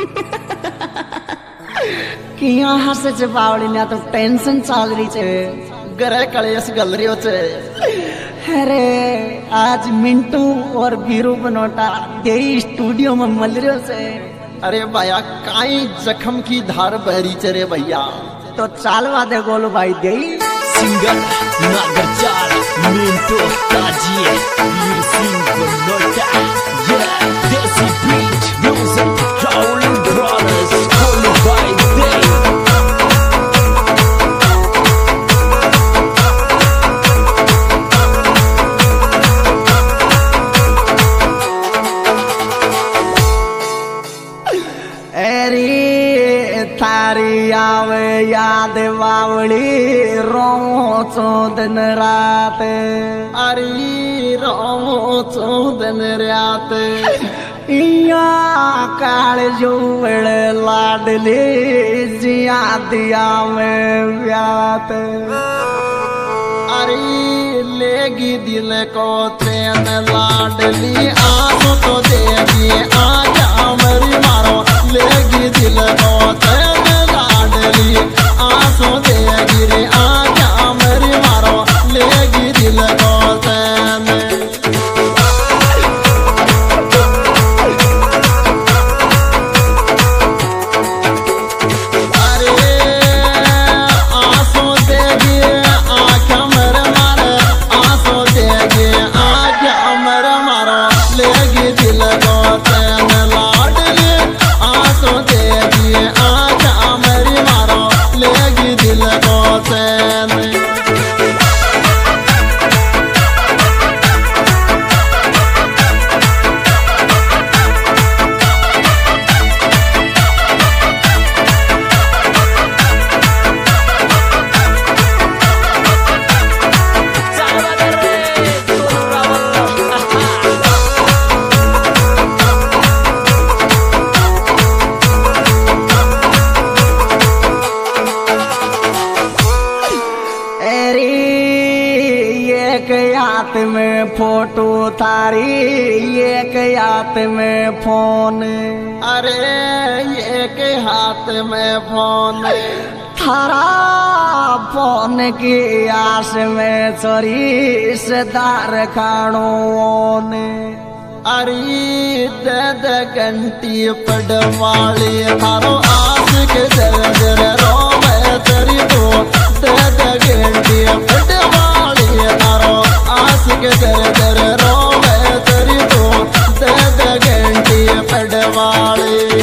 किया हसे छे बावड़ी ने तो टेंशन चाल रही छे गरे कलेश गल रही छे। अरे आज मिंटू और बीरू बनोटा यही स्टूडियो में मिल रहे छे। अरे भैया काई जख्म की धार बहरी चे रे भैया। तो चालवा दे गोलू भाई दे सिंगर नागरचार मिंटू ताजी वीर सिंह बनोटा ये देसी beat music travelling brothers Golu भाई दे। थारी आवे याद बावड़ी रोमो चौदन रात। अरे रोमो चौदन रात इया काल जोड़ लाडली जिया दिया में व्यात। अरे लेगी दिल को चैन लाडली आंखों तो देगी आजा मरी मारो। लेगी दिल को चैन लाडली आंखों देगी रे आजा मरी मारो। लेगी दिल को चैन। हाथ में फोटो थारी एक हाथ में फोन। अरे एक हाथ में फोन थारा फोन की आस में चोरी सदार खाणो। अरे दद घंटी पड़वाली थारो आस के दर दर रोवे तरी तो दद घंटी पड़वाली थारो आस के दर दर रोवे तरी तो दद घंटी पड़वाली।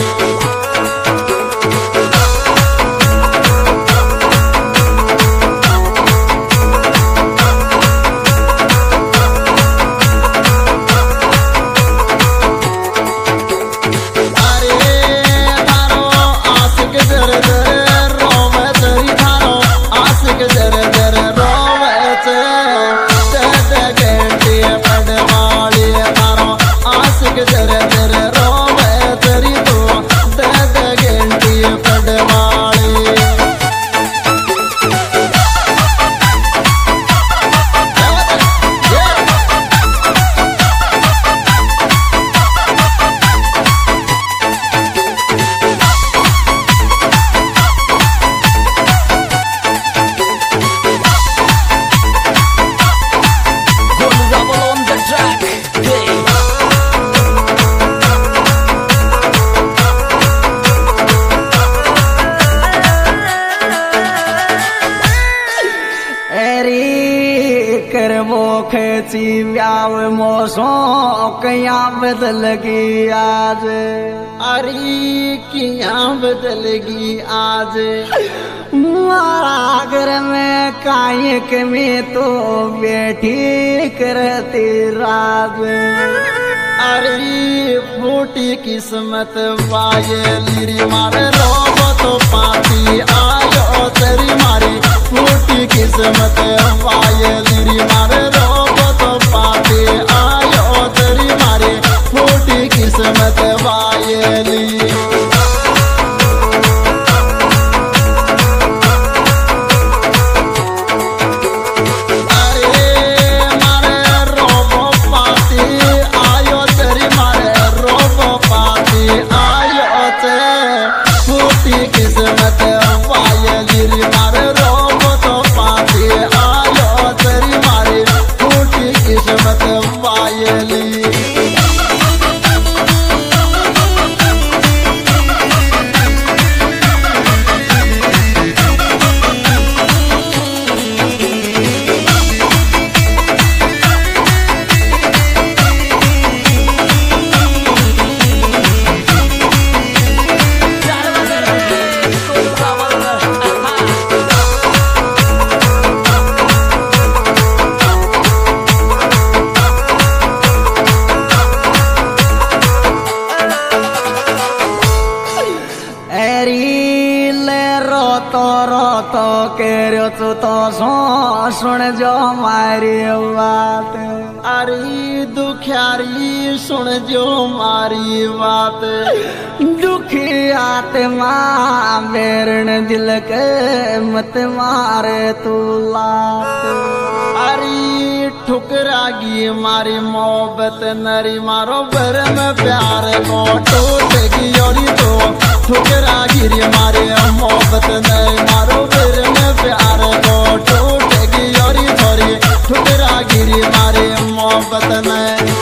खेची व्याव मोसो कया बदल गई आज। अरे किया बदलगी आज। मारा घर में कायक में तो बैठी करती राज। अरे फूटी किस्मत वाये लिरी मारे रोबो तो पाती आयो तेरी मारी। फूटी किस्मत वाये लिरी मारे रोबो तो पाती आयो तेरी मारी। फूटी किस्मत वाये ली। आयो तेरी मारे रोबो पाती आयो तेरी तो कह रहे तू तो सुन जो मारी बात। अरे दुखियारी सुन जो मारी बात। दुखी आत्मा मेरन दिल के मत मारे तू लात। अरे ठुकरागी मारी मोहब्बत नरी मारो बरम प्यार को टूट गई तो ठुकरागी रे मारे मोहब्बत नरी मारो बरम प्यार को टूट गई थोड़ी ठुकरागी रे मारे मोहब्बत में।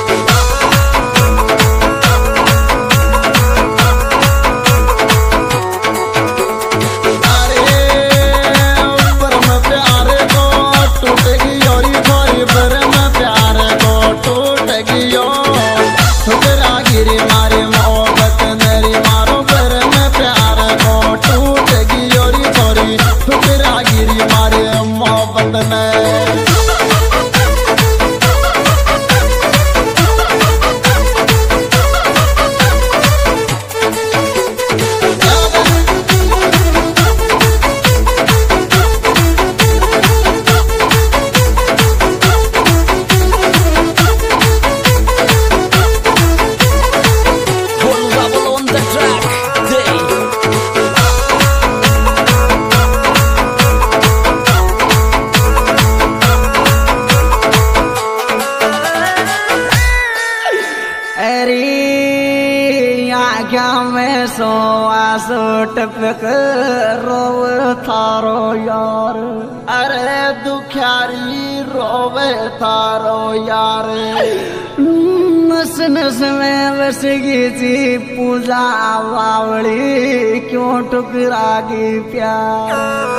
टपक रोव थारो यार। अरे दुखियारी रोवे थारो यार। नस नस में बसगी जी पूजा बावड़ी क्यों ठुकरागी प्यार।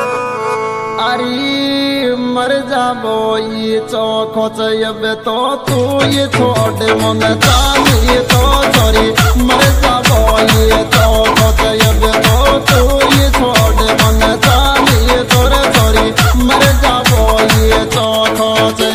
अरे मर जाबो ये चौखो चब तो तू ये छोड़ मन चाली तो छोरी मर जाबो ये चौखो चब तो तू ये छोड़ मन चाली तोरे छोरी मर जाबो ये चौखो से।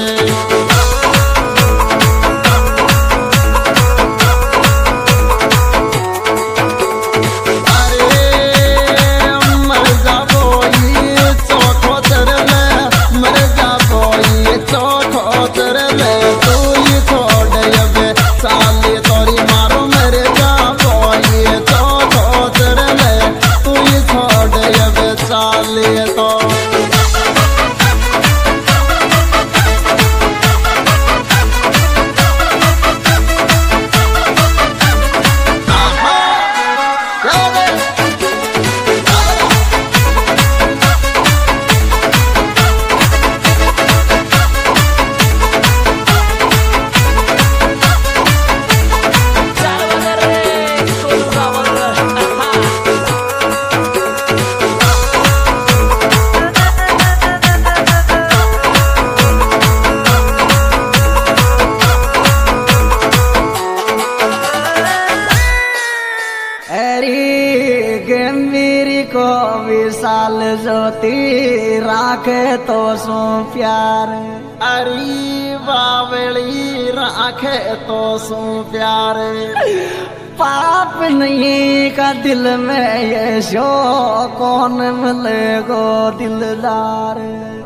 विशाल ज्योति राखे तो सो प्यार। अरे बावली राखे तो सो प्यार। पाप नहीं का दिल में ये शो कौन मिलेगो दिलदार।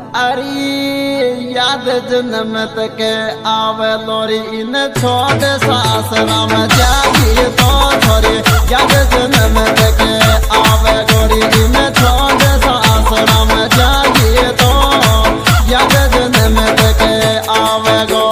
अरे याद जन्म तक आवे लोरी इन छोड़ सासरा में जागी तो छोरी याद जन्म तक आवे गोरी इन छोड़ सासरा में जागी तो याद जन्म तक आवे गो।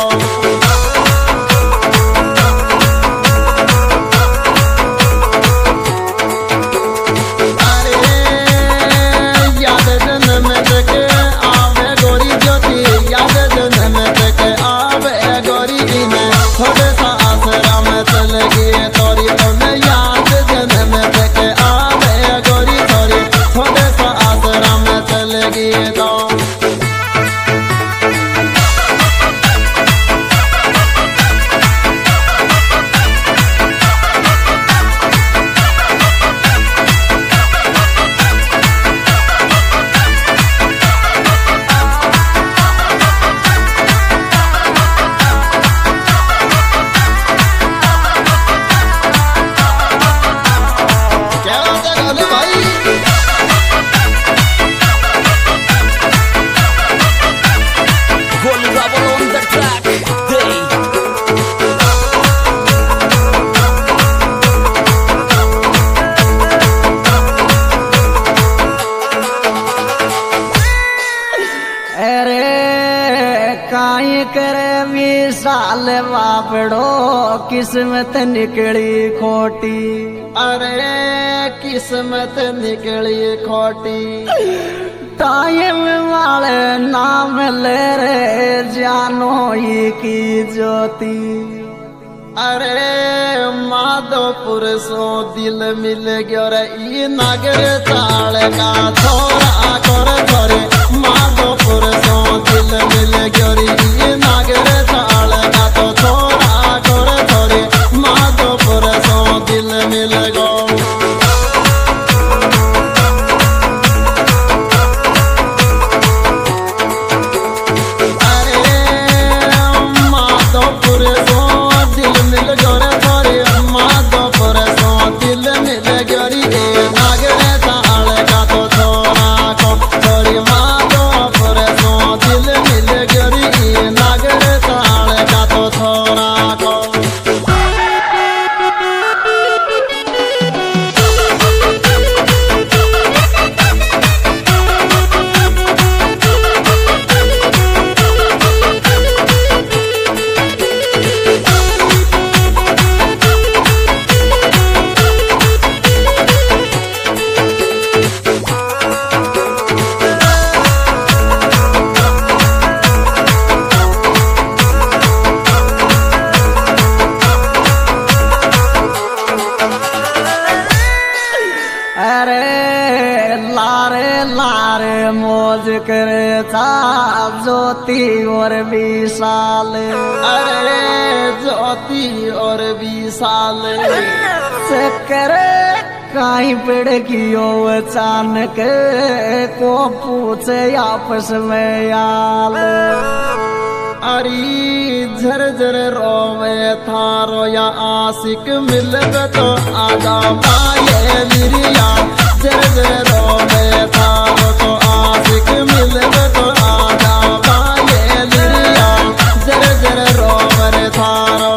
थोड़े सा आसरा में चल गए तोरी तो याद जन्म तक साल बापड़ो किस्मत निकली खोटी। अरे किस्मत निकली खोटी। टाइम वाले नाम ले रे जानो ही की ज्योति। अरे माधोपुर सो दिल मिल गयो रे ई नागर चाल का थोड़ा कर थोरे। माधोपुर सो दिल मिल गयो रे ई नागर चाल का तो थोड़ा कर थोरे। माधोपुर सो दिल मिल गयो। लारे मौज करे था ज्योति और विशाल। अरे ज्योति और विशाल चक्कर कहीं पेड़ की अचानक को पूछे आपस में याल। अरे झरझर रोवे थारो या आशिक मिलवे तो आजा माये लिरिया। झरझर रोवे थारो तो आशिक मिलवे तो आजा माये लिरिया। झरझर रोवे थारो।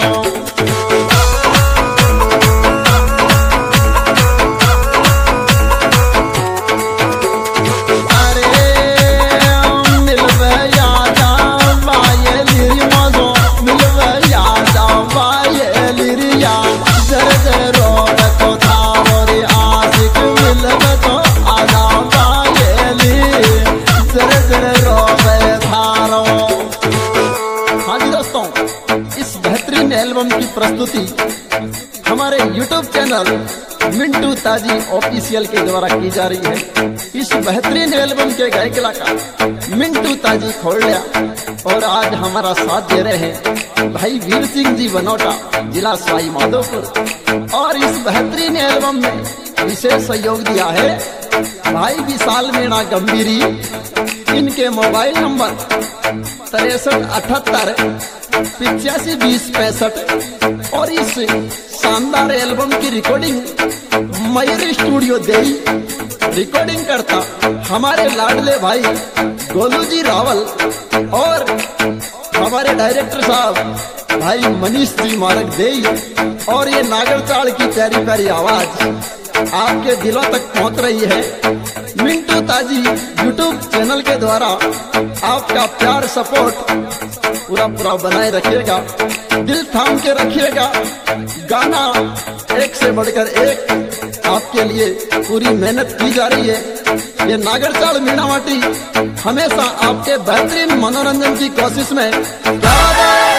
एल्बम की प्रस्तुति हमारे YouTube चैनल मिंटू ताजी ऑफिशियल के द्वारा की जा रही है। इस बेहतरीन एल्बम के गायक कलाकार मिंटू ताजी खोलिया और आज हमारा साथ दे रहे हैं भाई वीर सिंह जी बनोटा, जिला सवाई माधोपुर। और इस बेहतरीन एल्बम में विशेष सहयोग दिया है भाई विशाल मीणा गंभीरी। इनके मोबाइल नंबर 6378 852065। और इस शानदार एल्बम की रिकॉर्डिंग मयूर स्टूडियो देई रिकॉर्डिंग करता हमारे लाडले भाई गोलू जी रावल और हमारे डायरेक्टर साहब भाई मनीष जी मारक देई। और ये नागरचाल की प्यारी प्यारी आवाज आपके दिलों तक पहुंच रही है। मिंटू ताजी यूट्यूब चैनल के द्वारा आपका प्यार सपोर्ट पूरा बनाए रखिएगा, दिल थाम के रखिएगा। गाना एक से बढ़कर एक आपके लिए पूरी मेहनत की जा रही है। ये नागरचाल मीणावाटी हमेशा आपके बेहतरीन मनोरंजन की कोशिश में